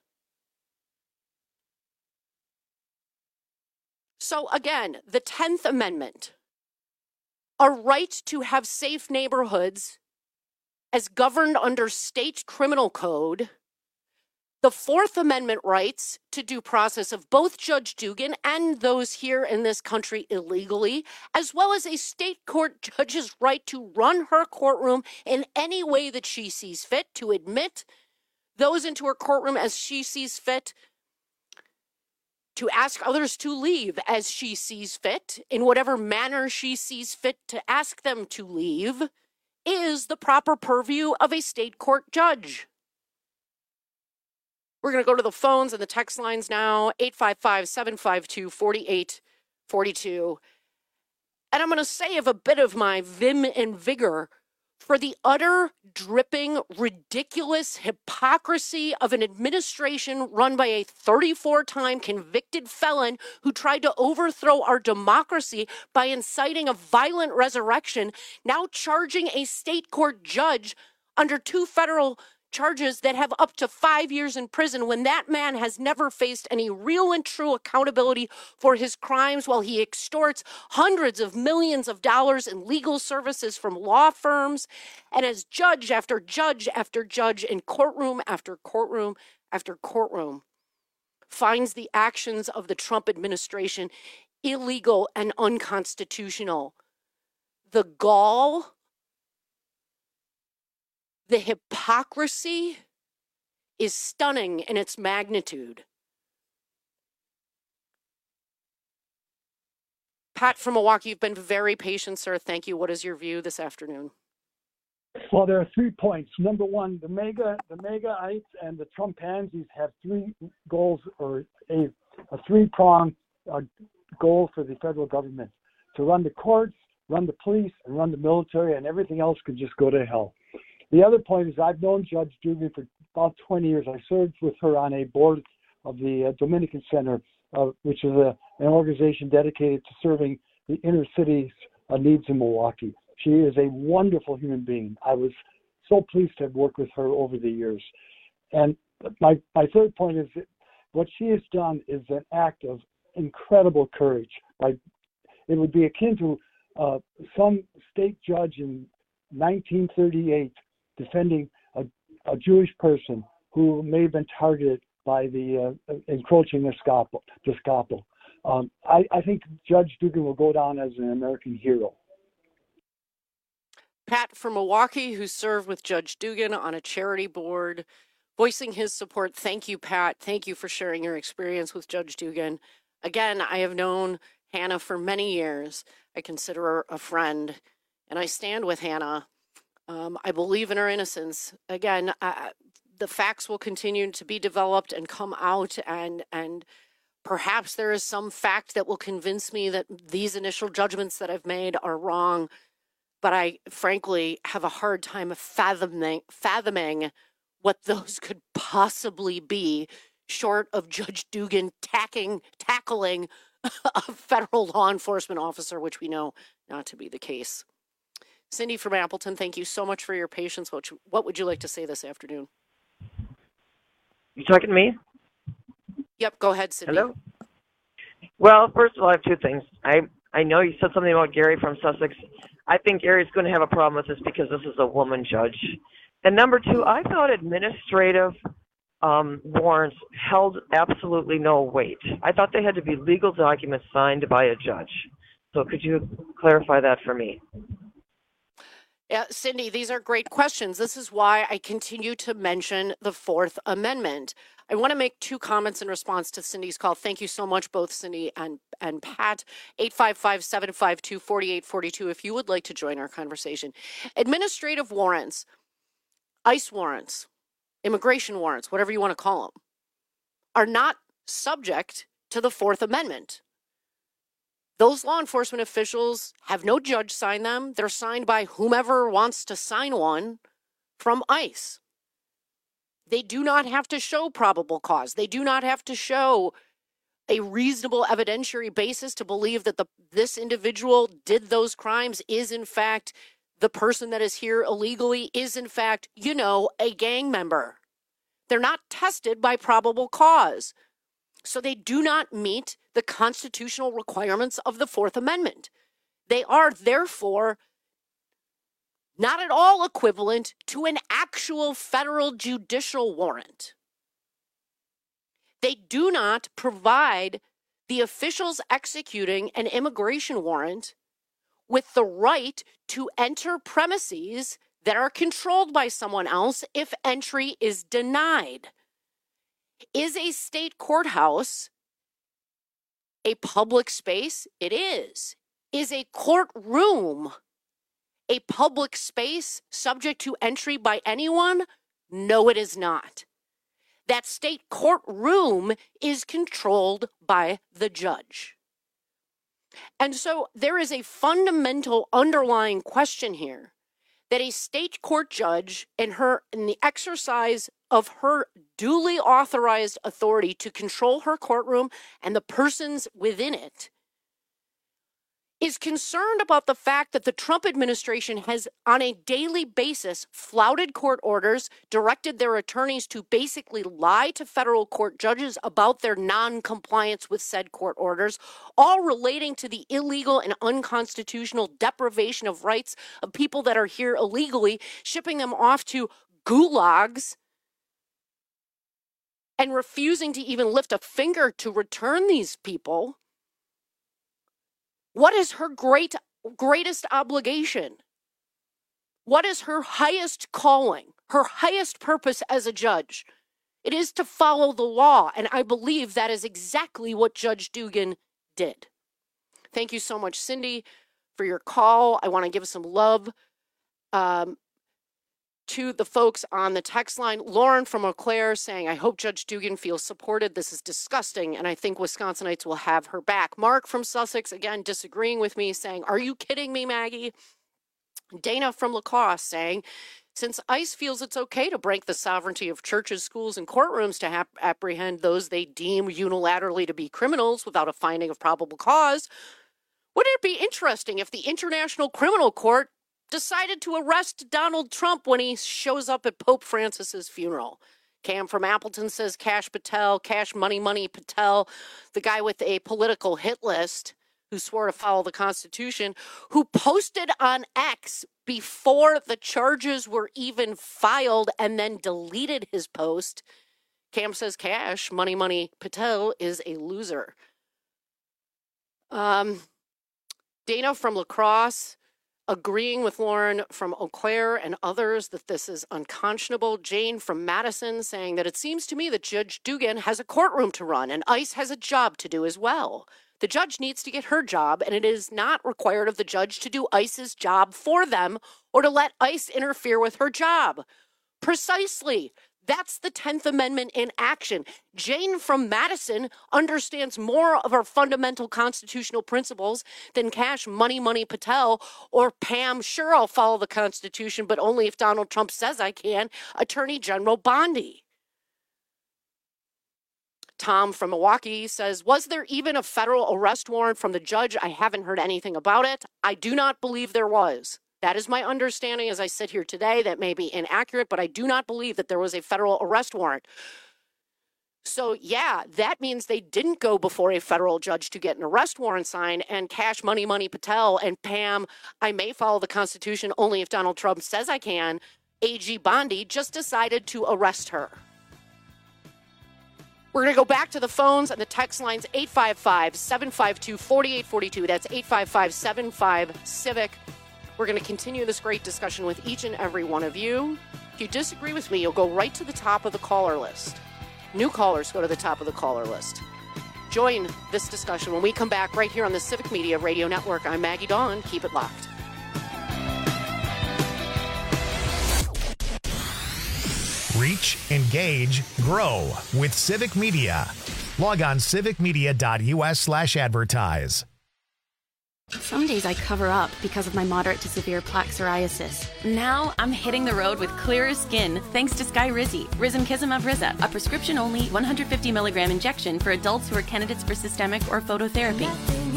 So again, the tenth Amendment, a right to have safe neighborhoods as governed under state criminal code. The Fourth Amendment rights to due process of both Judge Dugan and those here in this country illegally, as well as a state court judge's right to run her courtroom in any way that she sees fit, to admit those into her courtroom as she sees fit, to ask others to leave as she sees fit, in whatever manner she sees fit to ask them to leave, is the proper purview of a state court judge. We're going to go to the phones and the text lines now, eight five five, seven five two, four eight four two. And I'm going to save a bit of my vim and vigor for the utter, dripping, ridiculous hypocrisy of an administration run by a thirty-four-time convicted felon who tried to overthrow our democracy by inciting a violent resurrection, now charging a state court judge under two federal charges that have up to five years in prison when that man has never faced any real and true accountability for his crimes, while he extorts hundreds of millions of dollars in legal services from law firms, and as judge after judge after judge in courtroom after courtroom after courtroom finds the actions of the Trump administration illegal and unconstitutional. The gall, the hypocrisy is stunning in its magnitude. Pat from Milwaukee, you've been very patient, sir. Thank you. What is your view this afternoon? Well, there are three points. Number one, the mega, the megaites and the Trumpansies have three goals, or a, a three-pronged uh, goal for the federal government: to run the courts, run the police, and run the military, and everything else could just go to hell. The other point is I've known Judge Dugan for about twenty years. I served with her on a board of the uh, Dominican Center, uh, which is a, an organization dedicated to serving the inner city's uh, needs in Milwaukee. She is a wonderful human being. I was so pleased to have worked with her over the years. And my, my third point is that what she has done is an act of incredible courage. Like, it would be akin to uh, some state judge in nineteen thirty-eight defending a, a Jewish person who may have been targeted by the uh, encroaching Gestapo. Gestapo. Um, I, I think Judge Dugan will go down as an American hero. Pat from Milwaukee, who served with Judge Dugan on a charity board, voicing his support. Thank you, Pat. Thank you for sharing your experience with Judge Dugan. Again, I have known Hannah for many years. I consider her a friend, and I stand with Hannah. Um, I believe in her innocence. Again, uh, the facts will continue to be developed and come out, and and perhaps there is some fact that will convince me that these initial judgments that I've made are wrong. But I, frankly, have a hard time fathoming, fathoming what those could possibly be, short of Judge Dugan tacking, tackling a federal law enforcement officer, which we know not to be the case. Cindy from Appleton, thank you so much for your patience. What, what would you like to say this afternoon? You talking to me? Yep, go ahead, Cindy. Hello? Well, first of all, I have two things. I, I know you said something about Gary from Sussex. I think Gary's going to have a problem with this because this is a woman judge. And number two, I thought administrative um, warrants held absolutely no weight. I thought they had to be legal documents signed by a judge. So could you clarify that for me? Yeah, Cindy, these are great questions. This is why I continue to mention the Fourth Amendment. I want to make two comments in response to Cindy's call. Thank you so much, both Cindy and, and Pat. eight five five, seven five two, four eight four two if you would like to join our conversation. Administrative warrants, ICE warrants, immigration warrants, whatever you want to call them, are not subject to the Fourth Amendment. Those law enforcement officials have no judge sign them. They're signed by whomever wants to sign one from ICE. They do not have to show probable cause. They do not have to show a reasonable evidentiary basis to believe that the this individual did those crimes, is in fact the person that is here illegally, is in fact, you know, a gang member. They're not tested by probable cause. So they do not meet the constitutional requirements of the Fourth Amendment. They are therefore not at all equivalent to an actual federal judicial warrant. They do not provide the officials executing an immigration warrant with the right to enter premises that are controlled by someone else if entry is denied. Is a state courthouse a public space? It is. Is a courtroom a public space subject to entry by anyone? No, it is not. That state courtroom is controlled by the judge. And so there is a fundamental underlying question here that a state court judge in her in the exercise of her duly authorized authority to control her courtroom and the persons within it is concerned about the fact that the Trump administration has on a daily basis flouted court orders, directed their attorneys to basically lie to federal court judges about their non-compliance with said court orders, all relating to the illegal and unconstitutional deprivation of rights of people that are here illegally, shipping them off to gulags and refusing to even lift a finger to return these people. What is her great, greatest obligation? What is her highest calling, her highest purpose as a judge? It is to follow the law, and I believe that is exactly what Judge Dugan did. Thank you so much, Cindy, for your call. I want to give some love um, to the folks on the text line. Lauren from Eau Claire saying, I hope Judge Dugan feels supported. This is disgusting, and I think Wisconsinites will have her back. Mark from Sussex, again, disagreeing with me, saying, are you kidding me, Maggie? Dana from La Crosse saying, since ICE feels it's okay to break the sovereignty of churches, schools, and courtrooms to ha- apprehend those they deem unilaterally to be criminals without a finding of probable cause, wouldn't it be interesting if the International Criminal Court decided to arrest Donald Trump when he shows up at Pope Francis's funeral? Cam from Appleton says Cash Patel, Cash Money Money Patel, the guy with a political hit list who swore to follow the Constitution, who posted on X before the charges were even filed and then deleted his post. Cam says Cash Money Money Patel is a loser. Um, Dana from La Crosse, agreeing with Lauren from Eau Claire and others that this is unconscionable. Jane from Madison saying that it seems to me that Judge Dugan has a courtroom to run and ICE has a job to do as well. The judge needs to get her job, and it is not required of the judge to do ICE's job for them or to let ICE interfere with her job. Precisely. That's the tenth Amendment in action. Jane from Madison understands more of our fundamental constitutional principles than Cash Money Money Patel or Pam, sure, I'll follow the Constitution, but only if Donald Trump says I can, Attorney General Bondi. Tom from Milwaukee says, was there even a federal arrest warrant from the judge? I haven't heard anything about it. I do not believe there was. That is my understanding as I sit here today. That may be inaccurate, but I do not believe that there was a federal arrest warrant. So, yeah, that means they didn't go before a federal judge to get an arrest warrant signed, and Cash Money Money Patel and Pam, I may follow the Constitution only if Donald Trump says I can, A G Bondi just decided to arrest her. We're going to go back to the phones and the text lines, eight five five, seven five two, four eight four two. That's eight five five, seven five, CIVIC. We're going to continue this great discussion with each and every one of you. If you disagree with me, you'll go right to the top of the caller list. New callers go to the top of the caller list. Join this discussion when we come back right here on the Civic Media Radio Network. I'm Maggie Dawn. Keep it locked. Reach, engage, grow with Civic Media. Log on civicmedia.us slash advertise. Some days I cover up because of my moderate to severe plaque psoriasis. Now I'm hitting the road with clearer skin thanks to Skyrizi, Risankizumab Riza, a prescription-only one hundred fifty milligram injection for adults who are candidates for systemic or phototherapy.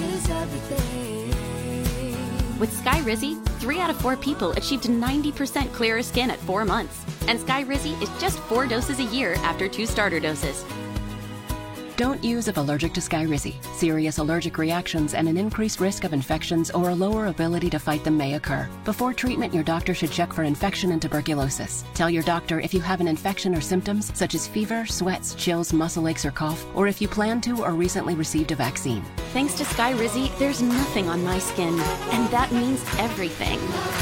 With Skyrizi, three out of four people achieved ninety percent clearer skin at four months. And Skyrizi is just four doses a year after two starter doses. Don't use if allergic to Skyrizi. Serious allergic reactions and an increased risk of infections or a lower ability to fight them may occur. Before treatment, your doctor should check for infection and tuberculosis. Tell your doctor if you have an infection or symptoms such as fever, sweats, chills, muscle aches, or cough, or if you plan to or recently received a vaccine. Thanks to Skyrizi, there's nothing on my skin, and that means everything.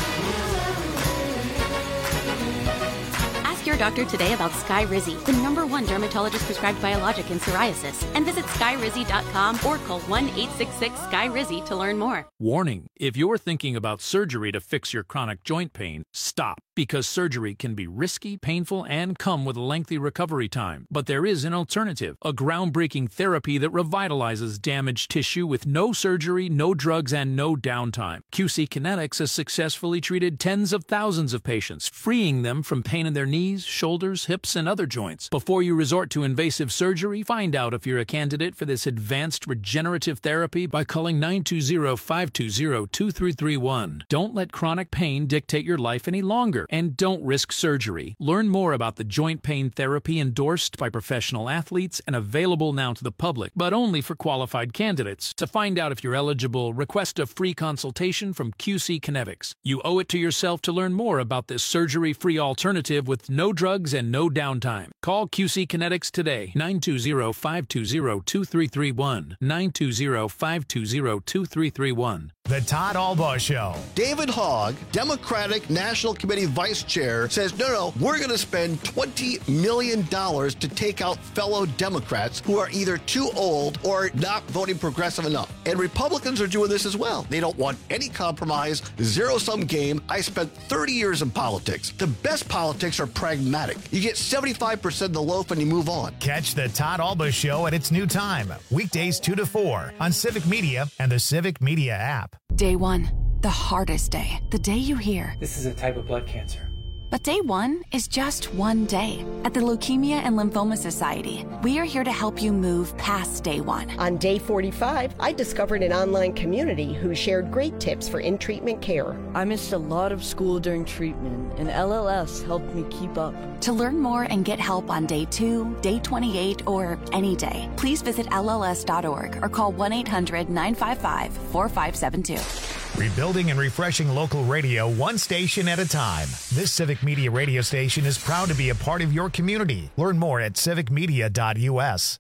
Your doctor today about Skyrizi, the number one dermatologist prescribed biologic in psoriasis, and visit skyrizi dot com or call one eight six six Sky Rizzy to learn more. Warning, if you're thinking about surgery to fix your chronic joint pain, stop, because surgery can be risky, painful, and come with a lengthy recovery time. But there is an alternative, a groundbreaking therapy that revitalizes damaged tissue with no surgery, no drugs, and no downtime. Q C Kinetics has successfully treated tens of thousands of patients, freeing them from pain in their knees, shoulders, hips, and other joints. Before you resort to invasive surgery, find out if you're a candidate for this advanced regenerative therapy by calling nine two zero, five two zero, two three three one. Don't let chronic pain dictate your life any longer, and don't risk surgery. Learn more about the joint pain therapy endorsed by professional athletes and available now to the public, but only for qualified candidates. To find out if you're eligible, request a free consultation from Q C Kinetics. You owe it to yourself to learn more about this surgery-free alternative with no drugs and no downtime. Call Q C Kinetics today, nine two zero, five two zero, two three three one, nine two zero, five two zero, two three three one. The Todd Albaugh Show. David Hogg, Democratic National Committee Vice Chair, says, no, no, we're going to spend twenty million dollars to take out fellow Democrats who are either too old or not voting progressive enough. And Republicans are doing this as well. They don't want any compromise, zero-sum game. I spent thirty years in politics. The best politics are pragmatic. You get seventy-five percent of the loaf and you move on. Catch the Todd Albaugh Show at its new time, weekdays two to four on Civic Media and the Civic Media app. Day one, the hardest day, the day you hear, this is a type of blood cancer. But day one is just one day. At the Leukemia and Lymphoma Society, we are here to help you move past day one. On day forty-five, I discovered an online community who shared great tips for in-treatment care. I missed a lot of school during treatment, and L L S helped me keep up. To learn more and get help on day two, day twenty-eight, or any day, please visit L L S dot org or call one eight hundred, nine five five, four five seven two. Rebuilding and refreshing local radio one station at a time. This Civic Media radio station is proud to be a part of your community. Learn more at civic media dot U S.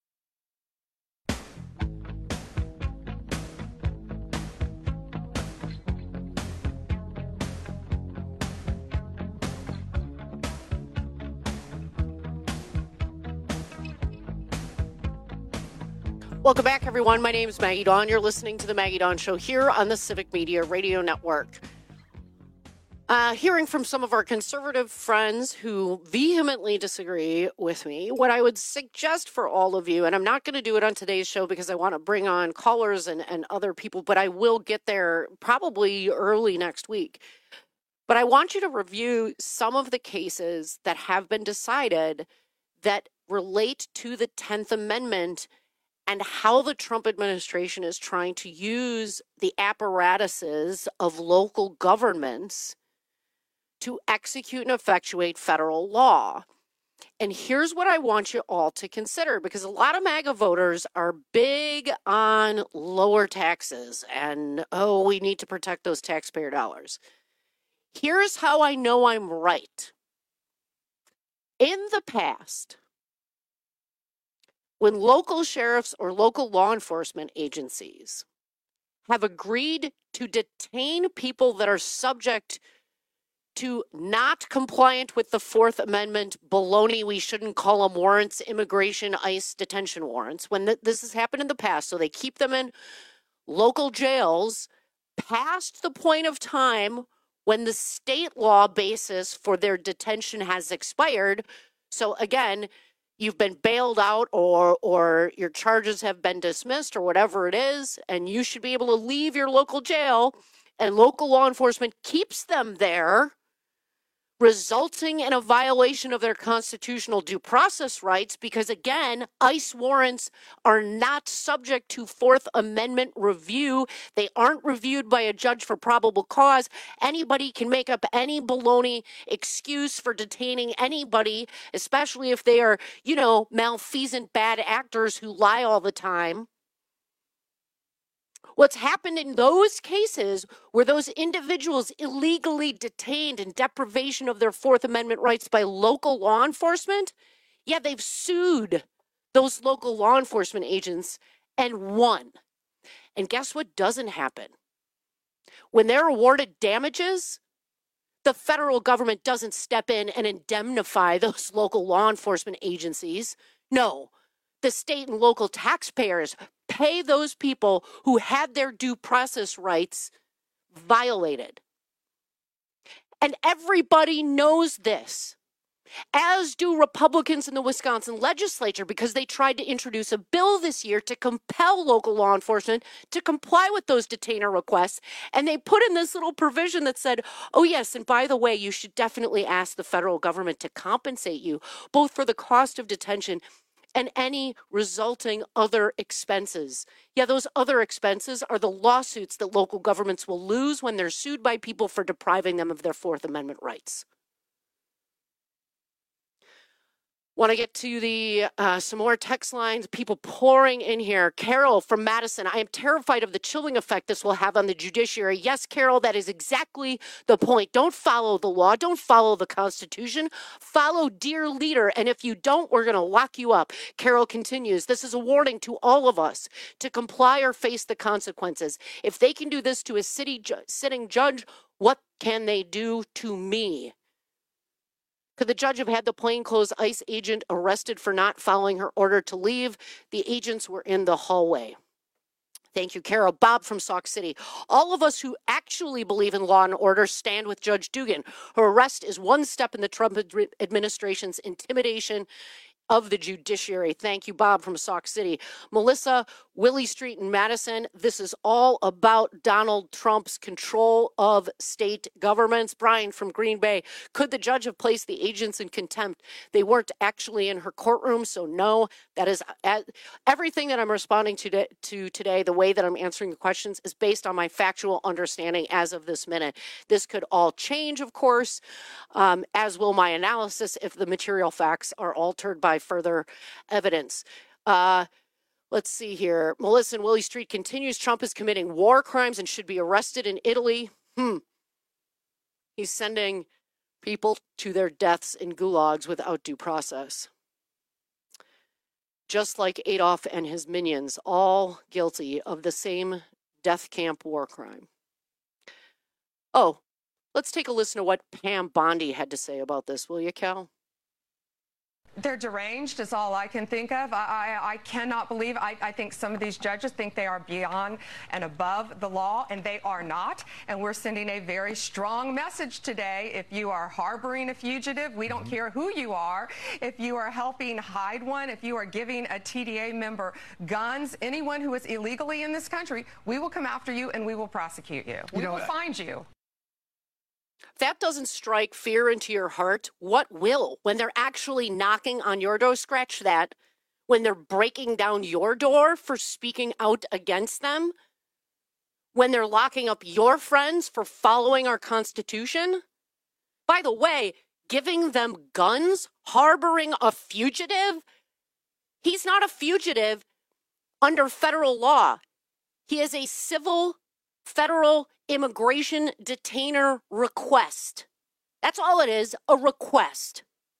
Welcome back, everyone. My name is Maggie Dawn. You're listening to The Maggie Dawn Show here on the Civic Media Radio Network. Uh, hearing from some of our conservative friends who vehemently disagree with me, what I would suggest for all of you, and I'm not going to do it on today's show because I want to bring on callers and, and other people, but I will get there probably early next week. But I want you to review some of the cases that have been decided that relate to the tenth Amendment and how the Trump administration is trying to use the apparatuses of local governments to execute and effectuate federal law. And here's what I want you all to consider, because a lot of MAGA voters are big on lower taxes and, oh, we need to protect those taxpayer dollars. Here's how I know I'm right. In the past, when local sheriffs or local law enforcement agencies have agreed to detain people that are subject to not compliant with the Fourth Amendment baloney, we shouldn't call them warrants, immigration, ICE detention warrants, when th- this has happened in the past, so they keep them in local jails past the point of time when the state law basis for their detention has expired. So again, you've been bailed out or or your charges have been dismissed or whatever it is, and you should be able to leave your local jail, and local law enforcement keeps them there, resulting in a violation of their constitutional due process rights because, again, ICE warrants are not subject to Fourth Amendment review. They aren't reviewed by a judge for probable cause. Anybody can make up any baloney excuse for detaining anybody, especially if they are, you know, malfeasant bad actors who lie all the time. What's happened in those cases where those individuals illegally detained in deprivation of their Fourth Amendment rights by local law enforcement, yeah, they've sued those local law enforcement agents and won. And guess what doesn't happen? When they're awarded damages, the federal government doesn't step in and indemnify those local law enforcement agencies. No, the state and local taxpayers pay those people who had their due process rights violated. And everybody knows this, as do Republicans in the Wisconsin legislature, because they tried to introduce a bill this year to compel local law enforcement to comply with those detainer requests. And they put in this little provision that said, oh, yes, and by the way, you should definitely ask the federal government to compensate you both for the cost of detention and any resulting other expenses. Yeah, those other expenses are the lawsuits that local governments will lose when they're sued by people for depriving them of their Fourth Amendment rights. Want to get to the uh, some more text lines, people pouring in here. Carol from Madison, I am terrified of the chilling effect this will have on the judiciary. Yes, Carol, that is exactly the point. Don't follow the law. Don't follow the Constitution. Follow dear leader. And if you don't, we're going to lock you up. Carol continues, this is a warning to all of us to comply or face the consequences. If they can do this to a city ju- sitting judge, what can they do to me? Could the judge have had the plainclothes ICE agent arrested for not following her order to leave? The agents were in the hallway. Thank you, Carol. Bob from Sauk City. All of us who actually believe in law and order stand with Judge Dugan. Her arrest is one step in the Trump administration's intimidation of the judiciary. Thank you, Bob from Sauk City. Melissa, Willie Street in Madison. This is all about Donald Trump's control of state governments. Brian from Green Bay. Could the judge have placed the agents in contempt? They weren't actually in her courtroom, so no. That is uh, everything that I'm responding to, to today, the way that I'm answering the questions is based on my factual understanding as of this minute. This could all change, of course, um, as will my analysis if the material facts are altered by further evidence. Uh, let's see here. Melissa and Willie Street continues. Trump is committing war crimes and should be arrested in Italy. Hmm. He's sending people to their deaths in gulags without due process. Just like Adolf and his minions, all guilty of the same death camp war crime. Oh, let's take a listen to what Pam Bondi had to say about this, will you, Cal? They're deranged is all I can think of. I, I, I cannot believe, I, I think some of these judges think they are beyond and above the law, and they are not. And we're sending a very strong message today. If you are harboring a fugitive, we don't care who you are. If you are helping hide one, if you are giving a T D A member guns, anyone who is illegally in this country, we will come after you and we will prosecute you. We you know, will find you. If that doesn't strike fear into your heart, what will? When they're actually knocking on your door, scratch that. When they're breaking down your door for speaking out against them? When they're locking up your friends for following our Constitution? By the way, giving them guns, harboring a fugitive? He's not a fugitive under federal law. He is a civil federal immigration detainer request. That's all it is, a request.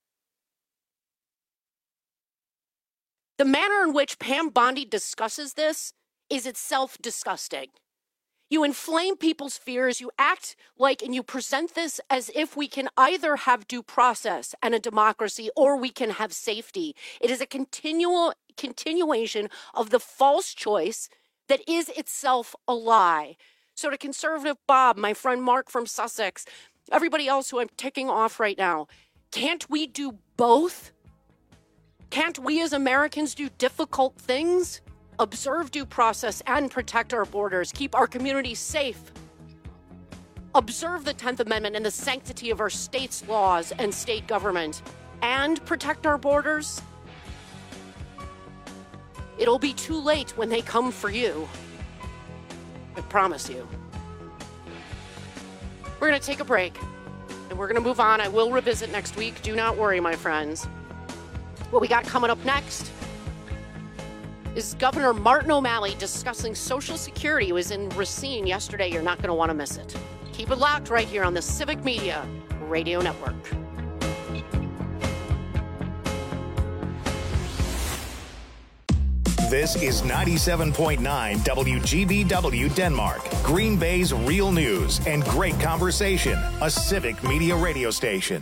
The manner in which Pam Bondi discusses this is itself disgusting. You inflame people's fears, you act like, and you present this as if we can either have due process and a democracy or we can have safety. It is a continual continuation of the false choice that is itself a lie. So to conservative Bob, my friend Mark from Sussex, everybody else who I'm ticking off right now, can't we do both? Can't we as Americans do difficult things? Observe due process and protect our borders, keep our communities safe. Observe the tenth Amendment and the sanctity of our state's laws and state government, and protect our borders. It'll be too late when they come for you. I promise you. We're going to take a break, and we're going to move on. I will revisit next week. Do not worry, my friends. What we got coming up next is Governor Martin O'Malley discussing Social Security. He was in Racine yesterday. You're not going to want to miss it. Keep it locked right here on the Civic Media Radio Network. This is ninety-seven point nine W G B W Denmark, Green Bay's real news and great conversation, a Civic Media radio station.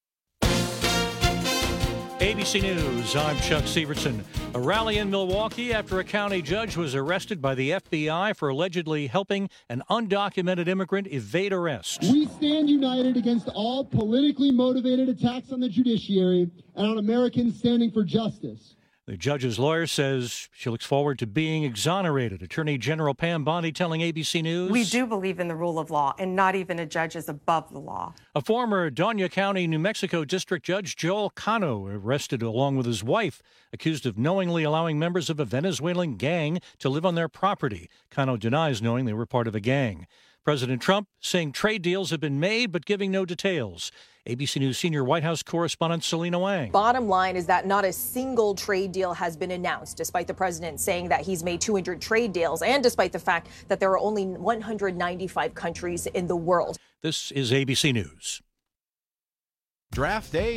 A B C News, I'm Chuck Severson. A rally in Milwaukee after a county judge was arrested by the F B I for allegedly helping an undocumented immigrant evade arrest. We stand united against all politically motivated attacks on the judiciary and on Americans standing for justice. The judge's lawyer says she looks forward to being exonerated. Attorney General Pam Bondi telling A B C News. We do believe in the rule of law, and not even a judge is above the law. A former Doña County, New Mexico District Judge Joel Cano arrested along with his wife, accused of knowingly allowing members of a Venezuelan gang to live on their property. Cano denies knowing they were part of a gang. President Trump saying trade deals have been made, but giving no details. A B C News senior White House correspondent Selena Wang. Bottom line is that not a single trade deal has been announced, despite the president saying that he's made two hundred trade deals, and despite the fact that there are only one hundred ninety-five countries in the world. This is A B C News. Draft day